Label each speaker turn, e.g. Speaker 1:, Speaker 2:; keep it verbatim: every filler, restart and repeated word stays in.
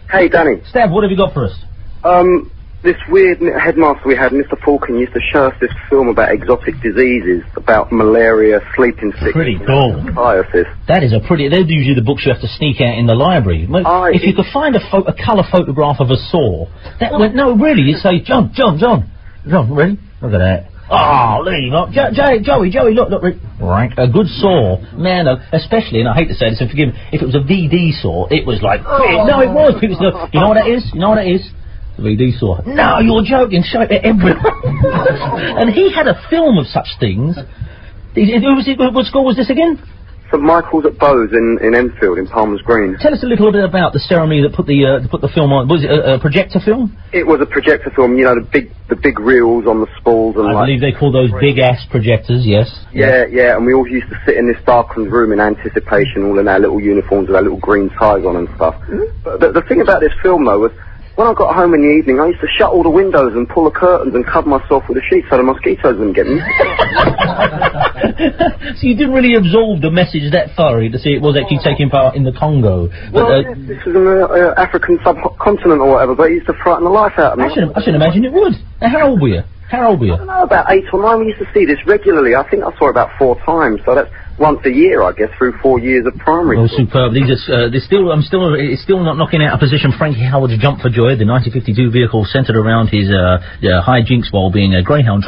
Speaker 1: Hey, Danny.
Speaker 2: Stav, what have you got for us?
Speaker 1: Um, this weird headmaster we had, Mister Falcon, used to show us this film about exotic diseases, about malaria, sleeping sickness.
Speaker 2: Pretty cool.
Speaker 1: Psoriasis.
Speaker 2: That is a pretty... They're usually the books you have to sneak out in the library.
Speaker 1: I,
Speaker 2: if you could find a, pho a colour photograph of a saw, that went... No, really, you'd say, John, John, John. John, ready? Look at that. Oh, leave up. Jo jo Joey, Joey, look, look. Right. A good saw. Man, uh, especially, and I hate to say this, and forgive me, if it was a V D saw, it was like... Oh. No, it was. People said, you know what that is? You know what that is? The V D saw. No, you're joking. Show it to everyone. And he had a film of such things. Who was it? What school was this again?
Speaker 1: Saint Michael's at Bowes in, in Enfield, in Palmer's Green.
Speaker 2: Tell us a little bit about the ceremony that put the uh, that put the film on. Was it a, a projector film?
Speaker 1: It was a projector film. You know, the big the big reels on the spools and
Speaker 2: I
Speaker 1: like...
Speaker 2: believe they call those big ass projectors. Yes.
Speaker 1: Yeah, yeah. And we all used to sit in this darkened room in anticipation, all in our little uniforms with our little green ties on and stuff. Mm-hmm. But the, the thing about this film though was, when I got home in the evening, I used to shut all the windows and pull the curtains and cover myself with a sheet so the mosquitoes wouldn't get me.
Speaker 2: So you didn't really absorb the message that thoroughly to see it was actually taking part in the Congo. But,
Speaker 1: well,
Speaker 2: uh,
Speaker 1: yes, this was in the uh, African subcontinent or whatever, but it used to frighten the life out of me.
Speaker 2: I should, I should imagine it would. Now, how old were you? How old were you?
Speaker 1: I don't know, about eight or nine. We used to see this regularly. I think I saw it about four times, so that's once a year, I guess, through four years of primary
Speaker 2: Oh,
Speaker 1: school.
Speaker 2: superb. These are, uh, they're still, I'm still, it's still not knocking out a position. Frankie Howard's Jump for Joy, the nineteen fifty-two vehicle centred around his, uh, uh, high jinks while being a Greyhound